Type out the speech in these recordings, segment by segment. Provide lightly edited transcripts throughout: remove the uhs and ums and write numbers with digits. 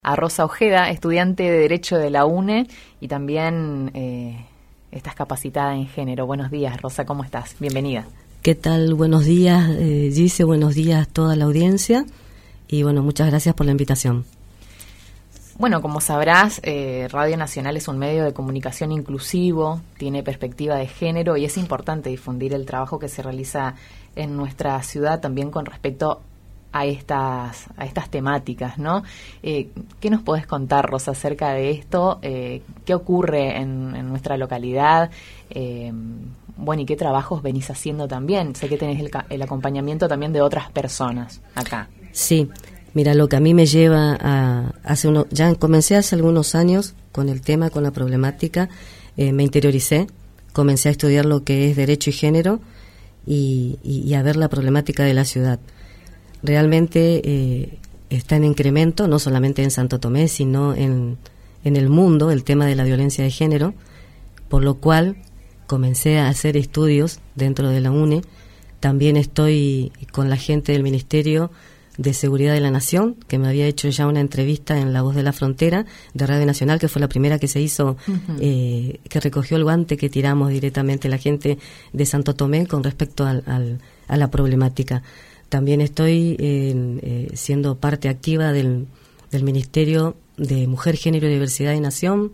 A Rosa Ojeda, estudiante de Derecho de la UNE y también estás capacitada en género. Buenos días, Rosa, ¿cómo estás? Bienvenida. ¿Qué tal? Buenos días, Gise, buenos días a toda la audiencia y bueno, muchas gracias por la invitación. Bueno, como sabrás, Radio Nacional es un medio de comunicación inclusivo, tiene perspectiva de género y es importante difundir el trabajo que se realiza en nuestra ciudad también con respecto a estas temáticas, ¿no? ¿Qué nos podés contar, Rosa, acerca de esto? ¿Qué ocurre en nuestra localidad? Bueno, ¿y qué trabajos venís haciendo también? Sé que tenés el acompañamiento también de otras personas acá. Sí, mira, lo que a mí me lleva ya comencé hace algunos años con el tema, con la problemática, me interioricé, comencé a estudiar lo que es Derecho y Género y a ver la problemática de la ciudad. Realmente está en incremento, no solamente en Santo Tomé, sino en el mundo, el tema de la violencia de género, por lo cual comencé a hacer estudios dentro de la UNE. También estoy con la gente del Ministerio de Seguridad de la Nación, que me había hecho ya una entrevista en La Voz de la Frontera de Radio Nacional, que fue la primera que se hizo, que recogió el guante que tiramos directamente la gente de Santo Tomé con respecto a la problemática. También estoy siendo parte activa del Ministerio de Mujer, Género y Diversidad de Nación.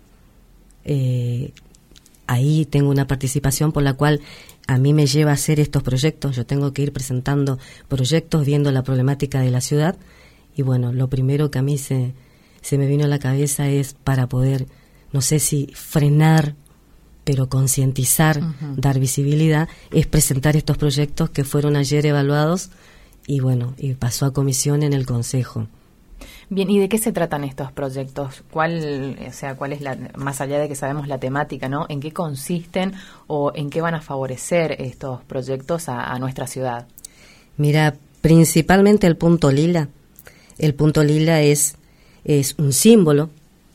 Ahí tengo una participación por la cual a mí me lleva a hacer estos proyectos. Yo tengo que ir presentando proyectos, viendo la problemática de la ciudad. Y bueno, lo primero que a mí se me vino a la cabeza es para poder, no sé si frenar, pero concientizar, dar visibilidad, es presentar estos proyectos que fueron ayer evaluados y bueno, y pasó a comisión en el Consejo. Bien, ¿y de qué se tratan estos proyectos? ¿Cuál es más allá de que sabemos la temática, ¿no? ¿En qué consisten o en qué van a favorecer estos proyectos a nuestra ciudad? Mira, principalmente el punto lila. El punto lila es un símbolo,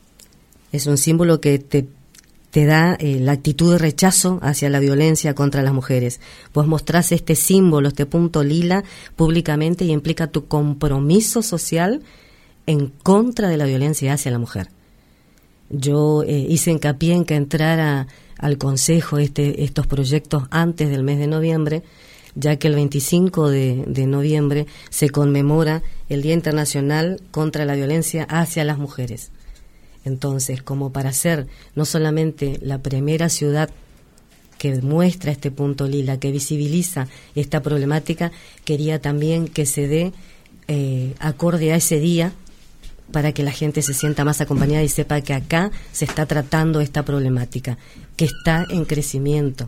que te da la actitud de rechazo hacia la violencia contra las mujeres. Vos mostrás este símbolo, este punto lila, públicamente y implica tu compromiso social en contra de la violencia hacia la mujer. Yo hice hincapié en que entrara al Consejo estos proyectos antes del mes de noviembre, ya que el 25 de noviembre se conmemora el Día Internacional contra la Violencia hacia las Mujeres. Entonces, como para ser no solamente la primera ciudad que muestra este punto lila, que visibiliza esta problemática, quería también que se dé acorde a ese día para que la gente se sienta más acompañada y sepa que acá se está tratando esta problemática, que está en crecimiento.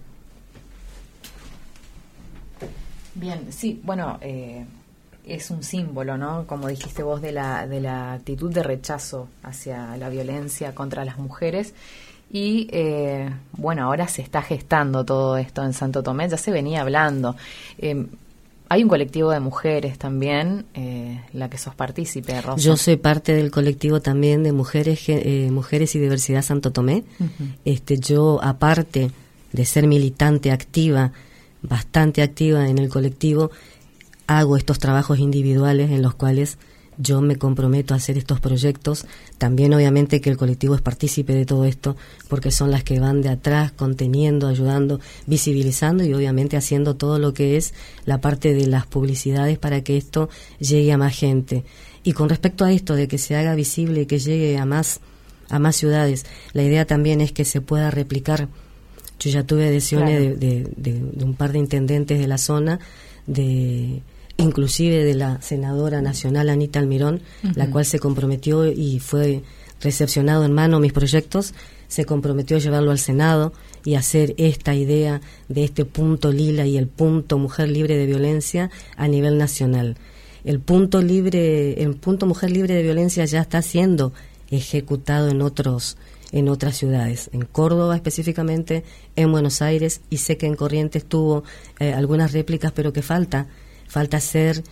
Bien, sí, bueno, es un símbolo, ¿no? Como dijiste vos, de la actitud de rechazo hacia la violencia contra las mujeres. Y, bueno, ahora se está gestando todo esto en Santo Tomé, ya se venía hablando. Hay un colectivo de mujeres también, la que sos partícipe, Rosa. Yo soy parte del colectivo también de Mujeres y Diversidad Santo Tomé. Yo, aparte de ser militante activa, bastante activa en el colectivo, hago estos trabajos individuales en los cuales yo me comprometo a hacer estos proyectos. También obviamente que el colectivo es partícipe de todo esto porque son las que van de atrás conteniendo, ayudando, visibilizando y obviamente haciendo todo lo que es la parte de las publicidades para que esto llegue a más gente. Y con respecto a esto de que se haga visible y que llegue a más ciudades, la idea también es que se pueda replicar. Yo ya tuve adhesiones de un par de intendentes de la zona, inclusive de la senadora nacional Anita Almirón, la cual se comprometió y fue recepcionado en mano mis proyectos, se comprometió a llevarlo al Senado y hacer esta idea de este punto lila y el punto mujer libre de violencia a nivel nacional. El punto mujer libre de violencia ya está siendo ejecutado en otras ciudades, en Córdoba específicamente, en Buenos Aires, y sé que en Corrientes tuvo algunas réplicas, pero que falta ser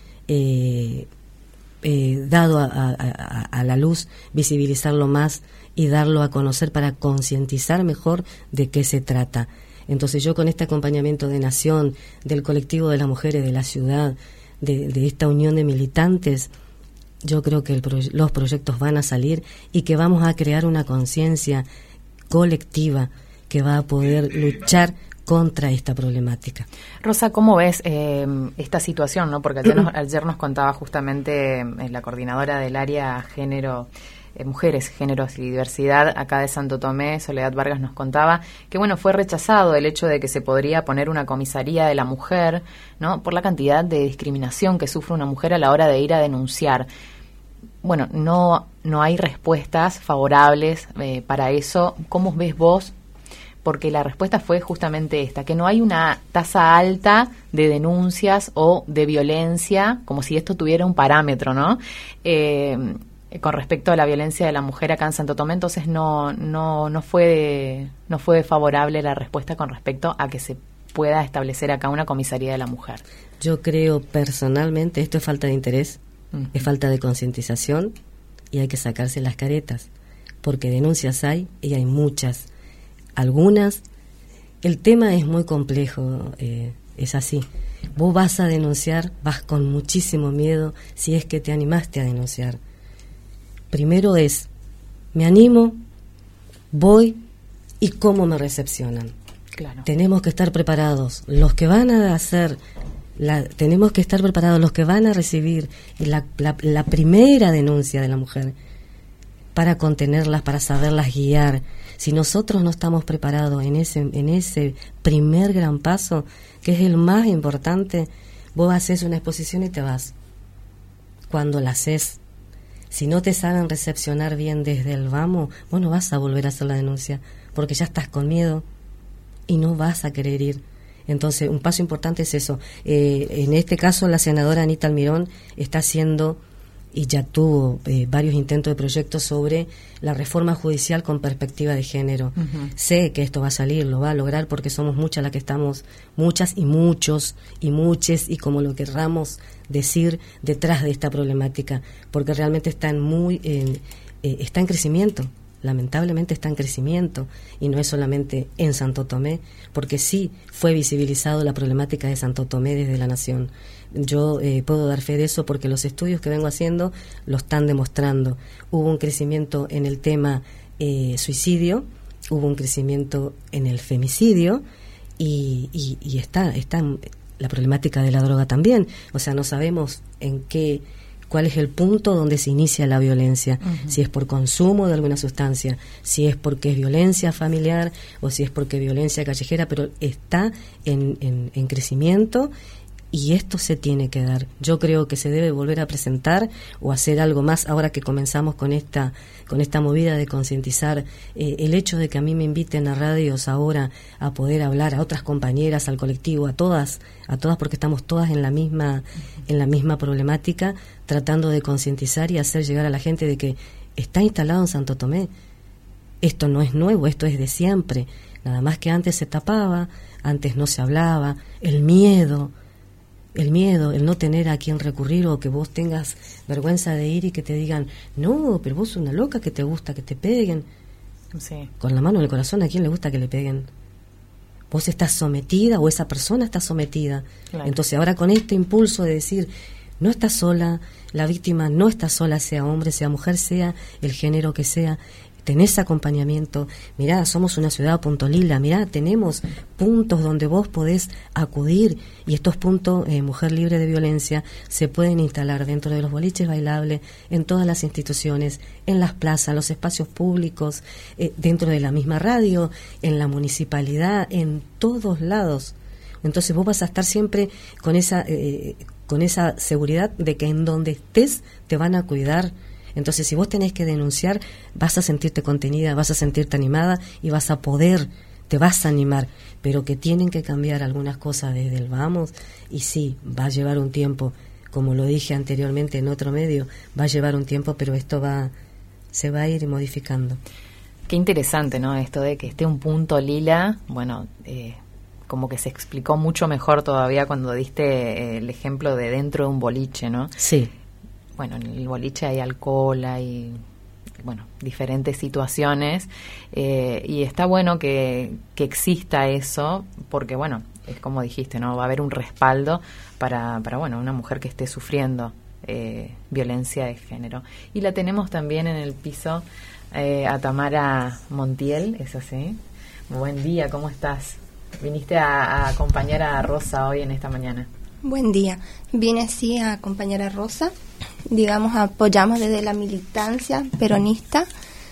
dado a la luz, visibilizarlo más y darlo a conocer para concientizar mejor de qué se trata. Entonces yo con este acompañamiento de Nación, del colectivo de las mujeres de la ciudad, de esta unión de militantes, yo creo que los proyectos van a salir y que vamos a crear una conciencia colectiva que va a poder luchar contra esta problemática. Rosa, ¿cómo ves esta situación, no? Porque ayer nos contaba justamente la coordinadora del área género, mujeres, géneros y diversidad acá de Santo Tomé, Soledad Vargas, nos contaba que bueno, fue rechazado el hecho de que se podría poner una comisaría de la mujer, ¿no? Por la cantidad de discriminación que sufre una mujer a la hora de ir a denunciar. Bueno, no hay respuestas favorables para eso. ¿Cómo ves vos? Porque la respuesta fue justamente esta, que no hay una tasa alta de denuncias o de violencia, como si esto tuviera un parámetro, ¿no? Con respecto a la violencia de la mujer acá en Santo Tomé, entonces no fue favorable la respuesta con respecto a que se pueda establecer acá una comisaría de la mujer. Yo creo personalmente esto es falta de interés, es falta de concientización y hay que sacarse las caretas, porque denuncias hay y hay muchas. Algunas, el tema es muy complejo, es así. Vos vas a denunciar, vas con muchísimo miedo si es que te animaste a denunciar. Primero me animo, voy y cómo me recepcionan. Claro. Tenemos que estar preparados. Los que van a tenemos que estar preparados, los que van a recibir la primera denuncia de la mujer, para contenerlas, para saberlas guiar. Si nosotros no estamos preparados en ese primer gran paso, que es el más importante, vos haces una exposición y te vas. Cuando la haces, si no te saben recepcionar bien desde el vamos, vos no vas a volver a hacer la denuncia, porque ya estás con miedo y no vas a querer ir. Entonces, un paso importante es eso. En este caso, la senadora Anita Almirón está haciendo, y ya tuvo varios intentos de proyectos sobre la reforma judicial con perspectiva de género. Uh-huh. Sé que esto va a salir, lo va a lograr, porque somos muchas las que estamos, muchas y muchos y muches, y como lo querramos decir, detrás de esta problemática, porque realmente está en crecimiento. Lamentablemente está en crecimiento, y no es solamente en Santo Tomé, porque sí fue visibilizado la problemática de Santo Tomé desde la Nación. Yo puedo dar fe de eso porque los estudios que vengo haciendo lo están demostrando. Hubo un crecimiento en el tema suicidio, hubo un crecimiento en el femicidio, y está la problemática de la droga también. O sea, no sabemos cuál es el punto donde se inicia la violencia, uh-huh. Si es por consumo de alguna sustancia, si es porque es violencia familiar o si es porque es violencia callejera, pero está en crecimiento, y esto se tiene que dar. Yo creo que se debe volver a presentar o hacer algo más ahora que comenzamos con esta movida de concientizar. El hecho de que a mí me inviten a radios ahora a poder hablar, a otras compañeras, al colectivo, a todas, porque estamos todas en la misma problemática, tratando de concientizar y hacer llegar a la gente de que está instalado en Santo Tomé. Esto no es nuevo, esto es de siempre. Nada más que antes se tapaba, antes no se hablaba, el miedo, el no tener a quién recurrir, o que vos tengas vergüenza de ir y que te digan, no, pero vos sos una loca, que te gusta que te peguen. Sí. Con la mano en el corazón, ¿a quién le gusta que le peguen? Vos estás sometida, o esa persona está sometida. Claro. Entonces ahora con este impulso de decir, no estás sola, la víctima no está sola, sea hombre, sea mujer, sea el género que sea, tenés acompañamiento. Mirá, somos una ciudad Punto Lila, mirá, tenemos puntos donde vos podés acudir, y estos puntos, Mujer Libre de Violencia, se pueden instalar dentro de los boliches bailables, en todas las instituciones, en las plazas, los espacios públicos, dentro de la misma radio, en la municipalidad, en todos lados. Entonces vos vas a estar siempre con esa seguridad de que en donde estés te van a cuidar. Entonces, si vos tenés que denunciar, vas a sentirte contenida, vas a sentirte animada y vas a poder, te vas a animar, pero que tienen que cambiar algunas cosas desde el vamos, y sí, va a llevar un tiempo, como lo dije anteriormente en otro medio, va a llevar un tiempo, pero esto se va a ir modificando. Qué interesante, ¿no? Esto de que esté un punto lila, bueno, como que se explicó mucho mejor todavía cuando diste el ejemplo de dentro de un boliche, ¿no? Sí. Bueno, en el boliche hay alcohol, hay, bueno, diferentes situaciones, y está bueno que exista eso, porque, bueno, es como dijiste, ¿no? Va a haber un respaldo para bueno, una mujer que esté sufriendo violencia de género. Y la tenemos también en el piso a Tamara Montiel, ¿es así? Buen día, ¿cómo estás? Viniste a acompañar a Rosa hoy en esta mañana. Buen día. Vine sí a acompañar a Rosa. Digamos, apoyamos desde la militancia peronista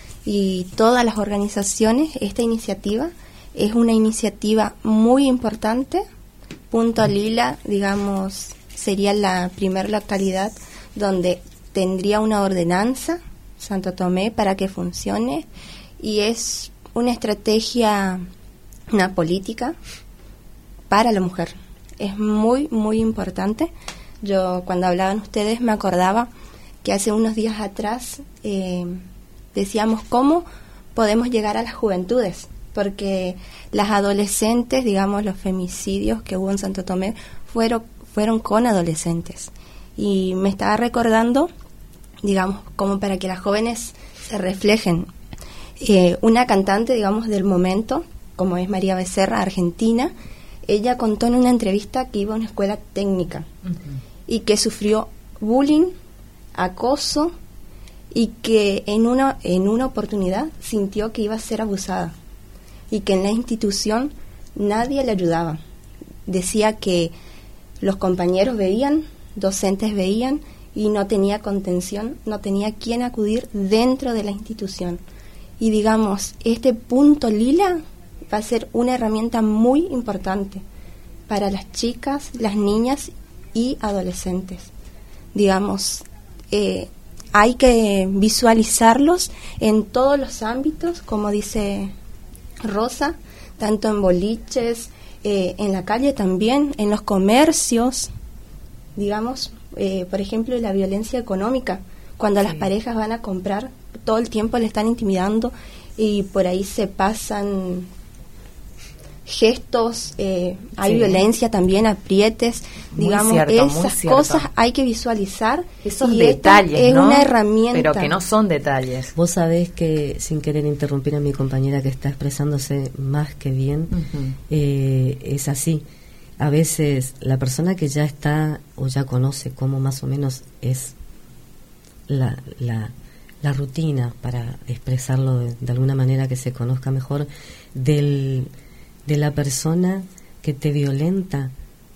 y todas las organizaciones esta iniciativa. Es una iniciativa muy importante. Punta Lila, digamos, sería la primera localidad donde tendría una ordenanza, Santo Tomé, para que funcione. Y es una estrategia, una política para la mujer. Es muy, muy importante. Yo, cuando hablaban ustedes, me acordaba que hace unos días atrás decíamos cómo podemos llegar a las juventudes, porque las adolescentes, digamos, los femicidios que hubo en Santo Tomé fueron con adolescentes. Y me estaba recordando, digamos, como para que las jóvenes se reflejen. Una cantante, digamos, del momento, como es María Becerra, argentina, ella contó en una entrevista que iba a una escuela técnica y que sufrió bullying, acoso y que en una oportunidad sintió que iba a ser abusada y que en la institución nadie le ayudaba. Decía que los compañeros veían, docentes veían y no tenía contención, no tenía quien acudir dentro de la institución. Y digamos, este punto lila va a ser una herramienta muy importante para las chicas, las niñas y adolescentes. Digamos, hay que visualizarlos en todos los ámbitos, como dice Rosa, tanto en boliches, en la calle también, en los comercios, digamos, por ejemplo, la violencia económica, cuando las parejas van a comprar, todo el tiempo le están intimidando y por ahí se pasan gestos, hay violencia también, aprietes, digamos, esas cosas hay que visualizar. Esos detalles, es ¿no? una herramienta. Pero que no son detalles. Vos sabés que, sin querer interrumpir a mi compañera que está expresándose más que bien, es así. A veces la persona que ya está o ya conoce cómo más o menos es la rutina, para expresarlo de alguna manera que se conozca mejor, de la persona que te violenta,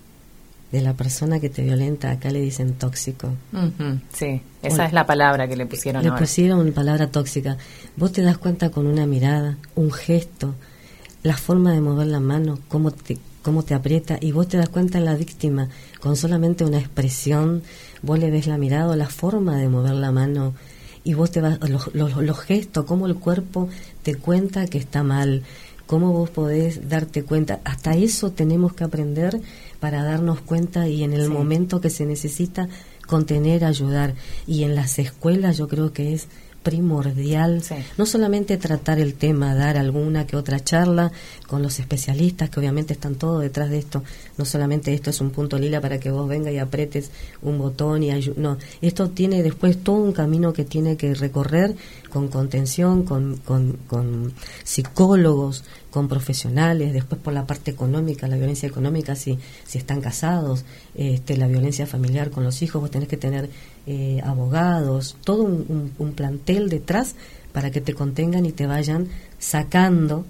acá le dicen tóxico. Sí, esa es la palabra que le pusieron ahora. Le pusieron palabra tóxica. Vos te das cuenta con una mirada, un gesto, la forma de mover la mano, cómo te aprieta, y vos te das cuenta en la víctima, con solamente una expresión, vos le ves la mirada, la forma de mover la mano, y vos te vas, los gestos, cómo el cuerpo te cuenta que está mal, cómo vos podés darte cuenta. Hasta eso tenemos que aprender para darnos cuenta, y en el momento que se necesita contener, ayudar. Y en las escuelas yo creo que es primordial, no solamente tratar el tema, dar alguna que otra charla con los especialistas, que obviamente están todos detrás de esto. No solamente esto es un punto lila para que vos vengas y apretes un botón y no, esto tiene después todo un camino que tiene que recorrer, con contención, con psicólogos, con profesionales, después por la parte económica, la violencia económica, si están casados, la violencia familiar con los hijos, vos tenés que tener abogados, todo un plantel detrás para que te contengan y te vayan sacando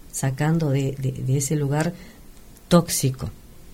de ese lugar tóxico.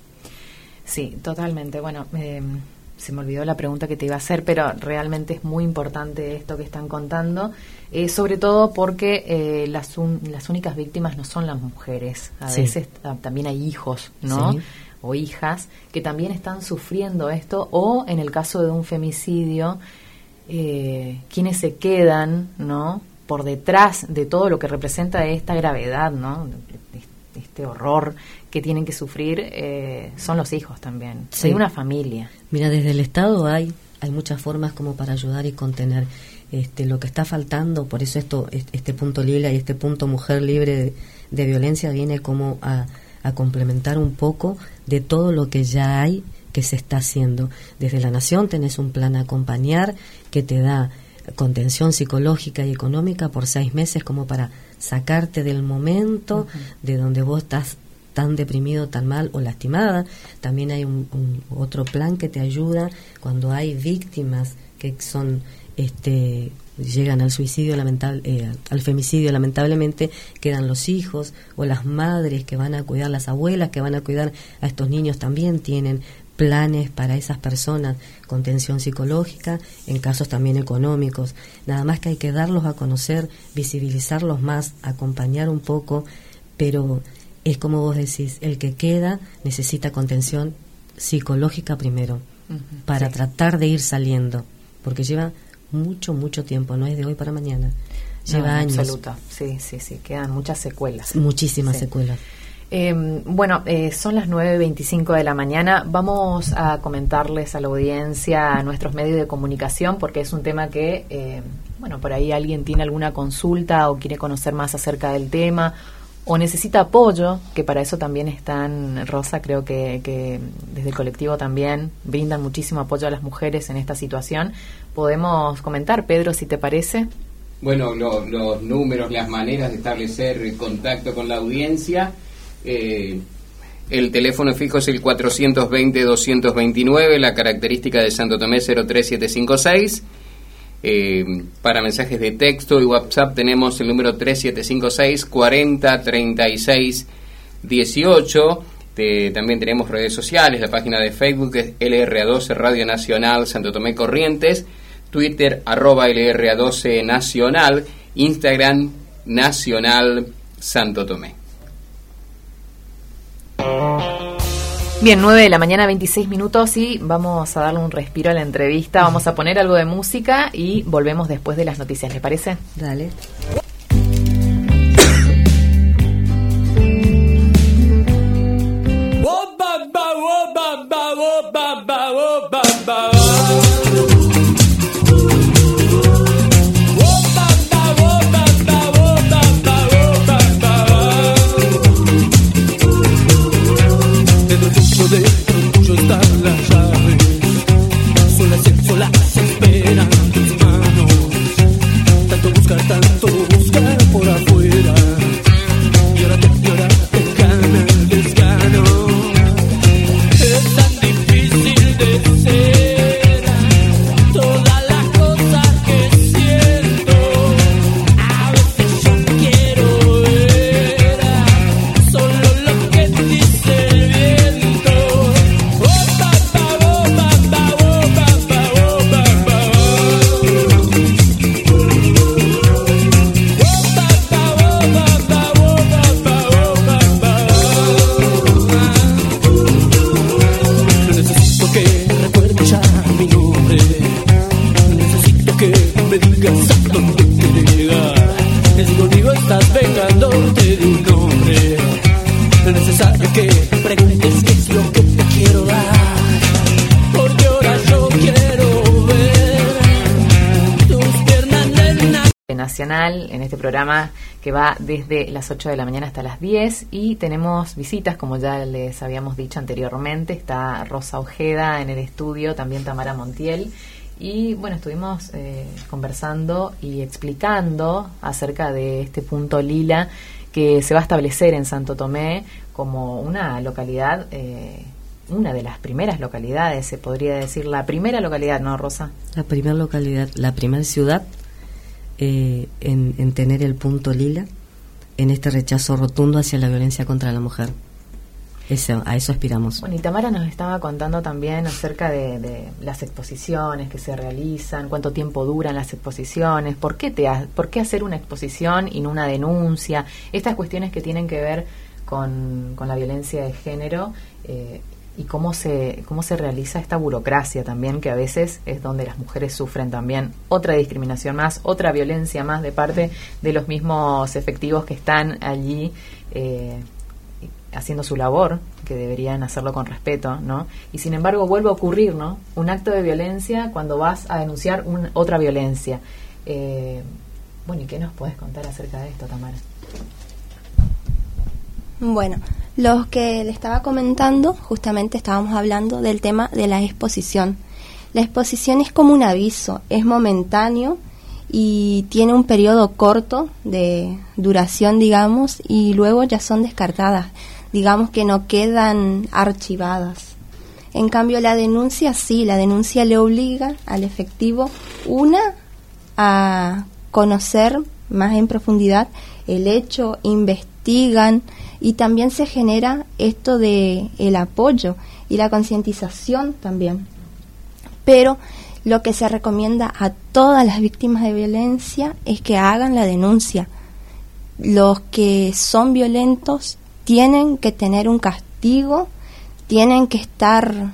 Sí, totalmente. Bueno, se me olvidó la pregunta que te iba a hacer, pero realmente es muy importante esto que están contando, sobre todo porque las únicas víctimas no son las mujeres. A veces también hay hijos, ¿no? Sí. O hijas que también están sufriendo esto, o en el caso de un femicidio, quienes se quedan, ¿no?, por detrás de todo lo que representa esta gravedad, ¿no?, este horror que tienen que sufrir, son los hijos también. Sí. Hay una familia. Mira, desde el Estado hay muchas formas como para ayudar y contener lo que está faltando. Por eso este punto lila y este punto mujer libre de violencia viene como a complementar un poco de todo lo que ya hay, que se está haciendo. Desde la Nación tenés un plan a acompañar que te da contención psicológica y económica por 6 meses como para sacarte del momento de donde vos estás tan deprimido, tan mal o lastimada. También hay un otro plan que te ayuda cuando hay víctimas que son llegan al suicidio al femicidio, lamentablemente quedan los hijos o las madres que van a cuidar, las abuelas que van a cuidar a estos niños, también tienen planes para esas personas, contención psicológica, en casos también económicos. Nada más que hay que darlos a conocer, visibilizarlos más, acompañar un poco, pero es como vos decís, el que queda necesita contención psicológica primero, para tratar de ir saliendo, porque lleva mucho tiempo, no es de hoy para mañana, lleva años. Absoluto, sí, quedan muchas secuelas. Muchísimas secuelas. Son las 9:25 de la mañana. Vamos a comentarles a la audiencia, a nuestros medios de comunicación, porque es un tema que, por ahí alguien tiene alguna consulta o quiere conocer más acerca del tema o necesita apoyo, que para eso también están, Rosa, creo que desde el colectivo también brindan muchísimo apoyo a las mujeres en esta situación. Podemos comentar, Pedro, si te parece. Bueno, los números, las maneras de establecer contacto con la audiencia. El teléfono fijo es el 420-229, la característica de Santo Tomé 03756. Para mensajes de texto y WhatsApp tenemos el número 3756 40 36 18. También tenemos redes sociales, la página de Facebook es LRA12 Radio Nacional Santo Tomé Corrientes, Twitter @LRA12 Nacional, Instagram Nacional Santo Tomé. Bien, 9 de la mañana, 26 minutos, y vamos a darle un respiro a la entrevista. Vamos a poner algo de música y volvemos después de las noticias, ¿les parece? Dale. De tuyo está la llave, solas esperan tus manos, tanto buscar por afuera, y ahora te gana el desgano. Es tan difícil de ser todas las cosas que siento, a veces yo quiero ver solo lo que dice el viento. Necesito que recuerdes ya mi nombre, necesito que me digas a dónde quieres llegar, es conmigo estás vengándote de un hombre, no es necesario que preguntes qué es lo que te quiero dar, porque ahora yo quiero ver tus piernas Nacional en este programa que va desde las 8 de la mañana hasta las 10, y tenemos visitas, como ya les habíamos dicho anteriormente. Está Rosa Ojeda en el estudio, también Tamara Montiel, y bueno, estuvimos conversando y explicando acerca de este punto lila que se va a establecer en Santo Tomé como una localidad, una de las primeras localidades, se podría decir, la primera localidad, ¿no, Rosa? La primera localidad, la primera ciudad en tener el punto lila, en este rechazo rotundo hacia la violencia contra la mujer. A eso aspiramos. Bueno, y Tamara nos estaba contando también acerca de las exposiciones que se realizan, cuánto tiempo duran las exposiciones, por qué hacer una exposición y no una denuncia, estas cuestiones que tienen que ver con la violencia de género, y cómo se realiza esta burocracia también, que a veces es donde las mujeres sufren también otra discriminación más, otra violencia más de parte de los mismos efectivos que están allí haciendo su labor, que deberían hacerlo con respeto, ¿no? Y sin embargo vuelve a ocurrir, ¿no?, un acto de violencia cuando vas a denunciar otra violencia. Bueno, ¿y qué nos puedes contar acerca de esto, Tamara? Bueno, los que le estaba comentando, justamente estábamos hablando del tema de la exposición. La exposición es como un aviso, es momentáneo y tiene un periodo corto de duración, digamos, y luego ya son descartadas. digamos que no quedan archivadas. En cambio la denuncia sí, la denuncia le obliga al efectivo, a conocer más en profundidad el hecho, investigan, y también se genera esto de el apoyo y la concientización también. Pero lo que se recomienda a todas las víctimas de violencia es que hagan la denuncia. Los que son violentos tienen que tener un castigo, tienen que estar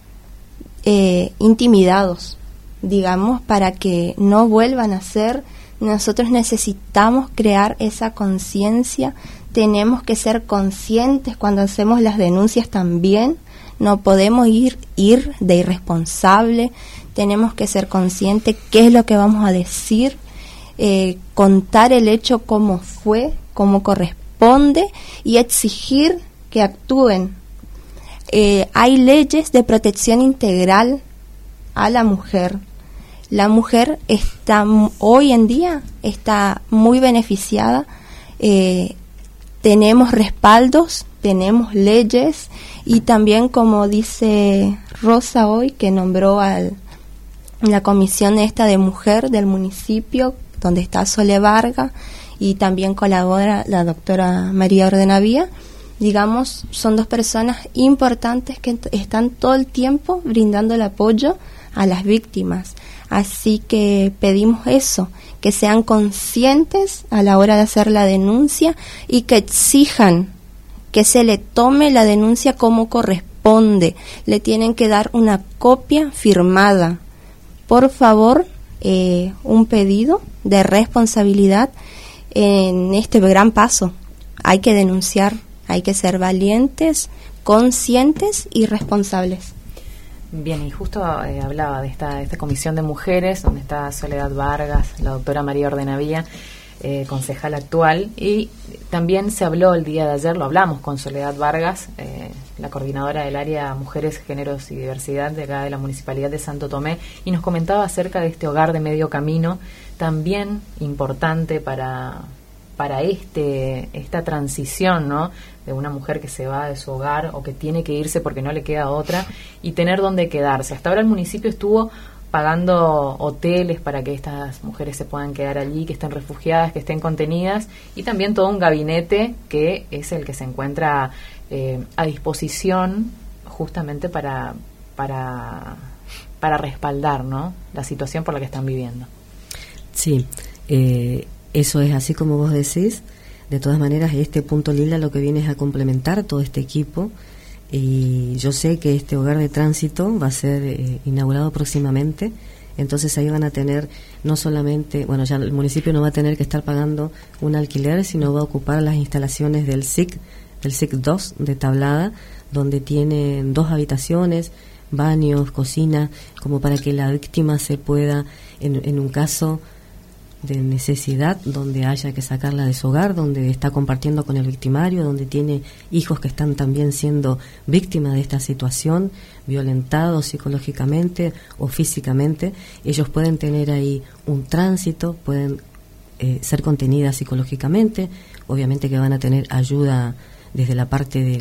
intimidados, digamos, para que no vuelvan a ser. Nosotros necesitamos crear esa conciencia, tenemos que ser conscientes cuando hacemos las denuncias también, no podemos ir de irresponsable, tenemos que ser conscientes qué es lo que vamos a decir, contar el hecho como fue, como corresponde y exigir que actúen. Hay leyes de protección integral a la mujer. La mujer hoy en día está muy beneficiada, tenemos respaldos, tenemos leyes y también, como dice Rosa hoy, que nombró a la comisión esta de mujer del municipio, donde está Sole Vargas y también colabora la doctora María Ordenavía, digamos, son dos personas importantes que están todo el tiempo brindando el apoyo a las víctimas. Así que pedimos eso, que sean conscientes a la hora de hacer la denuncia y que exijan que se le tome la denuncia como corresponde. Le tienen que dar una copia firmada. Por favor, un pedido de responsabilidad en este gran paso. Hay que denunciar, hay que ser valientes, conscientes y responsables. Bien, y justo hablaba de esta comisión de mujeres, donde está Soledad Vargas, la doctora María Ordenavía, concejal actual, y también se habló el día de ayer, lo hablamos con Soledad Vargas, la coordinadora del área Mujeres, Géneros y Diversidad de acá de la Municipalidad de Santo Tomé, y nos comentaba acerca de este hogar de medio camino, también importante para esta transición, ¿no?, de una mujer que se va de su hogar o que tiene que irse porque no le queda otra y tener dónde quedarse. Hasta ahora el municipio estuvo pagando hoteles para que estas mujeres se puedan quedar allí, que estén refugiadas, que estén contenidas, y también todo un gabinete que es el que se encuentra a disposición justamente para respaldar, ¿no?, la situación por la que están viviendo. Sí, eso es así como vos decís. De todas maneras, este punto lila lo que viene es a complementar todo este equipo, y yo sé que este hogar de tránsito va a ser inaugurado próximamente. Entonces ahí van a tener no solamente, bueno, ya el municipio no va a tener que estar pagando un alquiler, sino va a ocupar las instalaciones del SIC 2 de Tablada, donde tienen 2 habitaciones, baños, cocina, como para que la víctima se pueda, en un caso de necesidad, donde haya que sacarla de su hogar, donde está compartiendo con el victimario, donde tiene hijos que están también siendo víctimas de esta situación, violentados psicológicamente o físicamente, ellos pueden tener ahí un tránsito, pueden ser contenidas psicológicamente, obviamente que van a tener ayuda desde la parte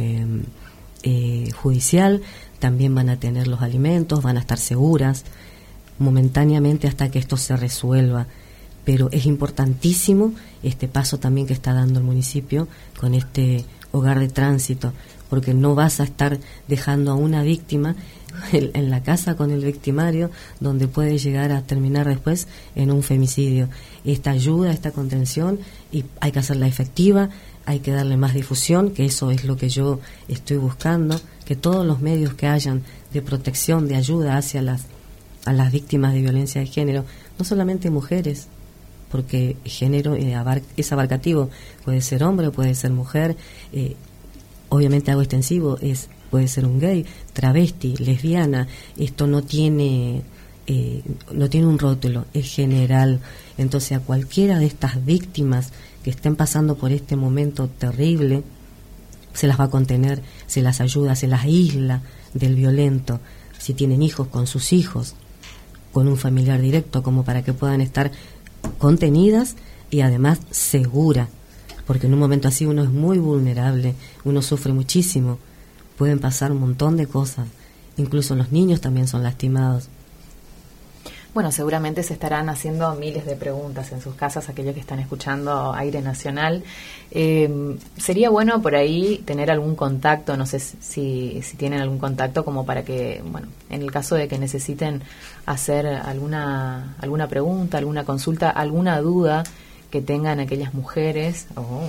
judicial, también van a tener los alimentos, van a estar seguras momentáneamente hasta que esto se resuelva. Pero es importantísimo este paso también que está dando el municipio con este hogar de tránsito, porque no vas a estar dejando a una víctima en la casa con el victimario, donde puede llegar a terminar después en un femicidio. Esta ayuda, esta contención, y hay que hacerla efectiva, hay que darle más difusión, que eso es lo que yo estoy buscando, que todos los medios que hayan de protección, de ayuda hacia a las víctimas de violencia de género, no solamente mujeres, porque género es abarcativo, puede ser hombre, puede ser mujer, obviamente algo extensivo, puede ser un gay, travesti, lesbiana, esto no tiene un rótulo, es general. Entonces a cualquiera de estas víctimas que estén pasando por este momento terrible, se las va a contener, se las ayuda, se las aísla del violento, si tienen hijos, con sus hijos, con un familiar directo, como para que puedan estar contenidas y además seguras, porque en un momento así uno es muy vulnerable, uno sufre muchísimo, pueden pasar un montón de cosas, incluso los niños también son lastimados. Bueno, seguramente se estarán haciendo miles de preguntas en sus casas, aquellos que están escuchando Aire Nacional. Sería bueno por ahí tener algún contacto, no sé si tienen algún contacto como para que, bueno, en el caso de que necesiten hacer alguna pregunta, alguna consulta, alguna duda que tengan aquellas mujeres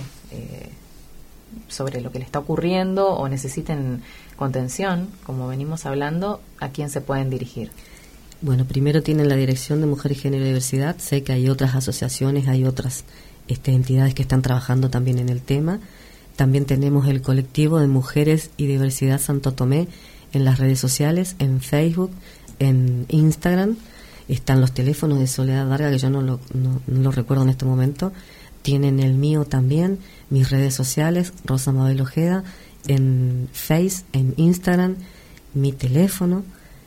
sobre lo que le está ocurriendo o necesiten contención, como venimos hablando, ¿a quién se pueden dirigir? Bueno, primero tienen la Dirección de Mujer, Género y Diversidad. Sé que hay otras asociaciones, hay otras entidades que están trabajando también en el tema. También tenemos el colectivo de Mujeres y Diversidad Santo Tomé en las redes sociales, en Facebook, en Instagram. Están los teléfonos de Soledad Vargas, que yo no lo recuerdo en este momento. Tienen el mío también, mis redes sociales, Rosa Mabel Ojeda, en Face, en Instagram, mi teléfono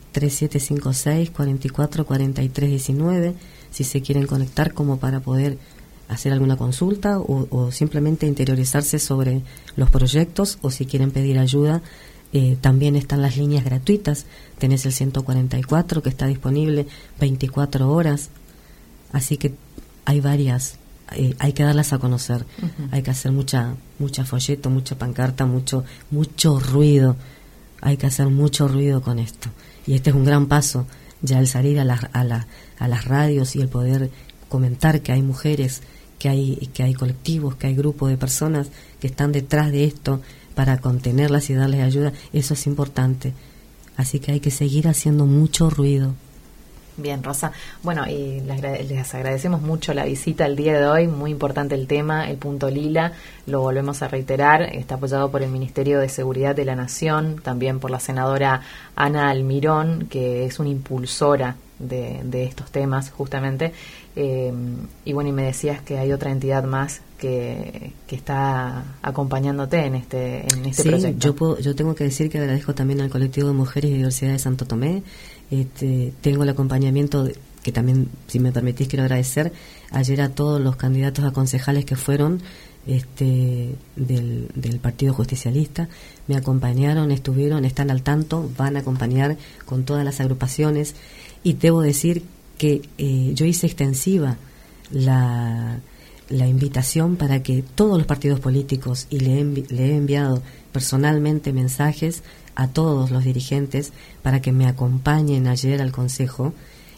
3756-444319, si se quieren conectar como para poder hacer alguna consulta o simplemente interiorizarse sobre los proyectos, o si quieren pedir ayuda, también están las líneas gratuitas. Tenés el 144 que está disponible 24 horas, así que hay varias, hay que darlas a conocer. Hay que hacer mucha folleto, mucha pancarta, mucho ruido, hay que hacer mucho ruido con esto. Y este es un gran paso, ya el salir a las radios y el poder comentar que hay mujeres, que hay colectivos, que hay grupos de personas que están detrás de esto para contenerlas y darles ayuda. Eso es importante. Así que hay que seguir haciendo mucho ruido. Bien, Rosa. Bueno, y les agradecemos mucho la visita el día de hoy. Muy importante el tema, el punto lila. Lo volvemos a reiterar. Está apoyado por el Ministerio de Seguridad de la Nación, también por la senadora Ana Almirón, que es una impulsora de estos temas, justamente. Y bueno, y me decías que hay otra entidad más que está acompañándote en este proyecto. Yo tengo que decir que agradezco también al colectivo de Mujeres y Diversidad de Santo Tomé. Tengo el acompañamiento que también, si me permitís, quiero agradecer ayer a todos los candidatos a concejales que fueron del Partido Justicialista. Me acompañaron, están al tanto, van a acompañar con todas las agrupaciones, y debo decir que yo hice extensiva la invitación para que todos los partidos políticos, y le he enviado personalmente mensajes a todos los dirigentes para que me acompañen ayer al Consejo.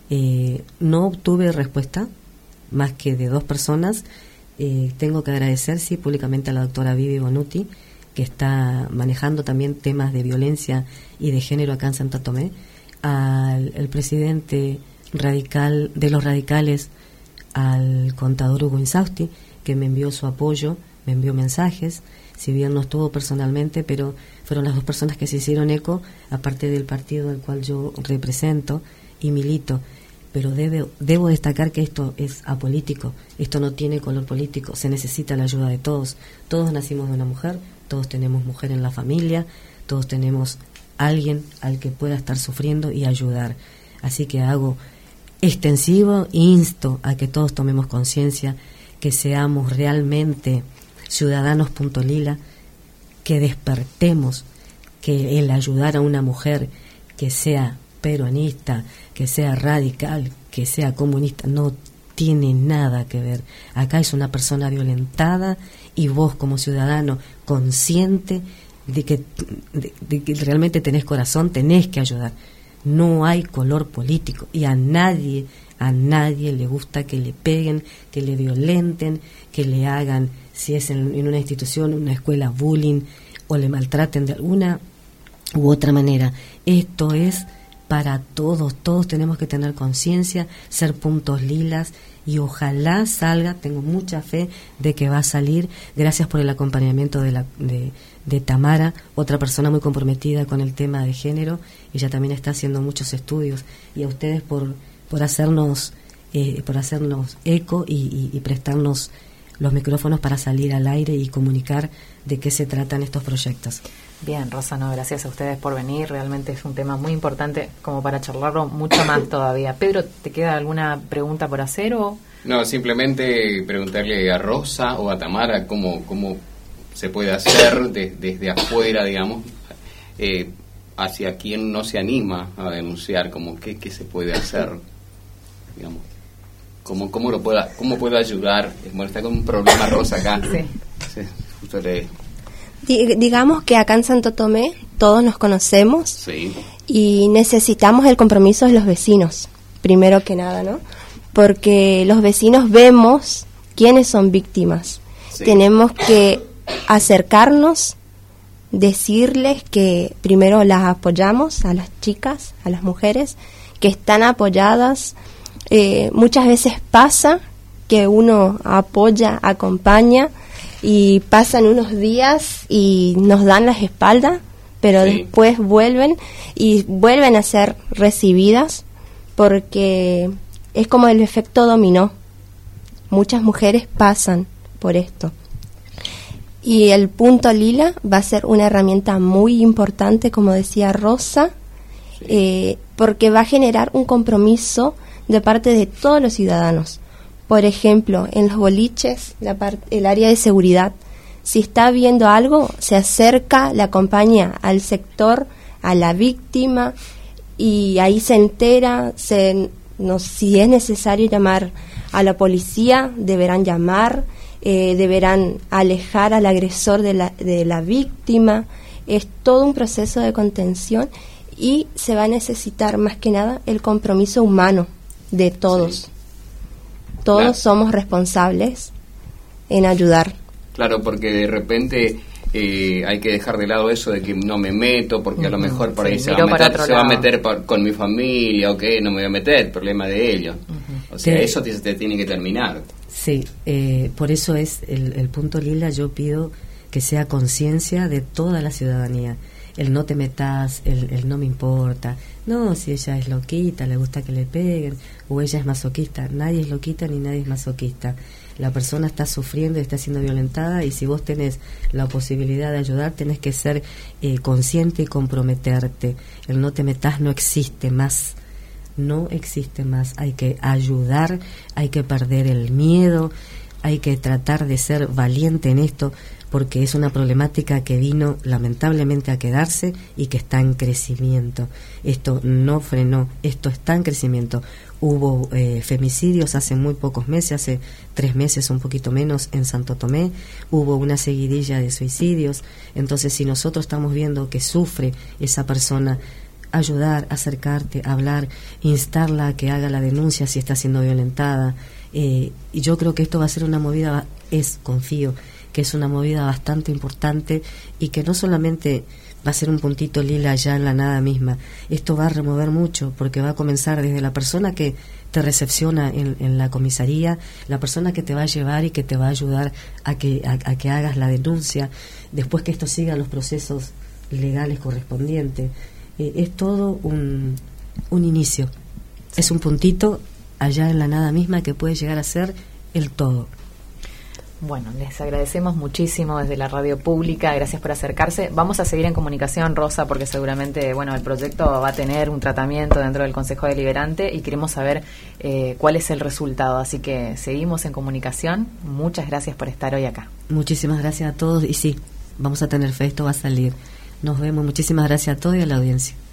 No obtuve respuesta más que de 2 personas. Tengo que agradecer, sí, públicamente a la doctora Vivi Bonuti, que está manejando también temas de violencia y de género acá en Santo Tomé, al presidente radical de los radicales, al contador Hugo Insausti, que me envió su apoyo, me envió mensajes, si bien no estuvo personalmente, pero fueron las 2 personas que se hicieron eco, aparte del partido al cual yo represento y milito. Pero debo destacar que esto es apolítico, esto no tiene color político, se necesita la ayuda de todos. Todos nacimos de una mujer, todos tenemos mujer en la familia, todos tenemos alguien al que pueda estar sufriendo y ayudar. Así que hago extensivo, insto a que todos tomemos conciencia, que seamos realmente ciudadanos punto lila, que despertemos, que el ayudar a una mujer que sea peronista, que sea radical, que sea comunista, no tiene nada que ver. Acá es una persona violentada, y vos como ciudadano consciente de que realmente tenés corazón, tenés que ayudar. No hay color político, y a nadie le gusta que le peguen, que le violenten, que le hagan, si es en una institución, una escuela, bullying, o le maltraten de alguna u otra manera. Esto es para todos tenemos que tener conciencia, ser puntos lilas, y ojalá salga. Tengo mucha fe de que va a salir. Gracias por el acompañamiento de Tamara, otra persona muy comprometida con el tema de género. Ella también está haciendo muchos estudios, y a ustedes por hacernos eco y prestarnos los micrófonos para salir al aire y comunicar de qué se tratan estos proyectos. Bien, Rosa, no, gracias a ustedes por venir. Realmente es un tema muy importante como para charlarlo mucho más todavía. Pedro, ¿te queda alguna pregunta por hacer o...? No, simplemente preguntarle a Rosa o a Tamara cómo se puede hacer desde afuera, digamos, hacia quien no se anima a denunciar, como qué se puede hacer, digamos, cómo puede ayudar. Bueno, está con un problema Rosa acá. Sí, justo digamos que acá en Santo Tomé todos nos conocemos. Sí. Y necesitamos el compromiso de los vecinos, primero que nada, ¿no? Porque los vecinos vemos quiénes son víctimas. Sí. Tenemos que acercarnos, decirles que primero las apoyamos a las chicas, a las mujeres que están apoyadas. Muchas veces pasa que uno apoya, acompaña y pasan unos días y nos dan las espaldas, pero después vuelven a ser recibidas, porque es como el efecto dominó. Muchas mujeres pasan por esto. Y el punto lila va a ser una herramienta muy importante, como decía Rosa, porque va a generar un compromiso de parte de todos los ciudadanos. Por ejemplo, en los boliches, el área de seguridad, si está viendo algo, se acerca, le acompaña al sector, a la víctima, y ahí se entera. Si es necesario llamar a la policía, deberán llamar, deberán alejar al agresor de la víctima. Es todo un proceso de contención y se va a necesitar más que nada el compromiso humano de todos. Sí. Todos somos responsables en ayudar. Claro, porque de repente hay que dejar de lado eso de que no me meto, porque a lo mejor por ahí se va a meter con mi familia, o que no me voy a meter, problema de ellos. O sea, eso te tiene que terminar. Sí, por eso es el punto lila. Yo pido que sea conciencia de toda la ciudadanía. El no te metas, el no me importa. No, si ella es loquita, le gusta que le peguen, o ella es masoquista. Nadie es loquita ni nadie es masoquista. La persona está sufriendo y está siendo violentada, y si vos tenés la posibilidad de ayudar, tenés que ser consciente y comprometerte. El no te metas no existe más. No existe más. Hay que ayudar, hay que perder el miedo, hay que tratar de ser valiente en esto, porque es una problemática que vino lamentablemente a quedarse y que está en crecimiento. Esto no frenó, esto está en crecimiento. Hubo femicidios hace muy pocos meses, hace 3 meses, un poquito menos, en Santo Tomé. Hubo una seguidilla de suicidios. Entonces, si nosotros estamos viendo que sufre esa persona, ayudar, acercarte, hablar, instarla a que haga la denuncia si está siendo violentada. Y yo creo que esto va a ser una movida, confío que es una movida bastante importante, y que no solamente va a ser un puntito lila allá en la nada misma. Esto va a remover mucho, porque va a comenzar desde la persona que te recepciona en la comisaría, la persona que te va a llevar y que te va a ayudar a que hagas la denuncia, después que esto siga los procesos legales correspondientes. Es todo un inicio, es un puntito allá en la nada misma que puede llegar a ser el todo. Bueno, les agradecemos muchísimo desde la radio pública, gracias por acercarse. Vamos a seguir en comunicación, Rosa, porque seguramente el proyecto va a tener un tratamiento dentro del Consejo Deliberante y queremos saber cuál es el resultado, así que seguimos en comunicación. Muchas gracias por estar hoy acá. Muchísimas gracias a todos, y sí, vamos a tener fe, esto va a salir. Nos vemos, muchísimas gracias a todos y a la audiencia.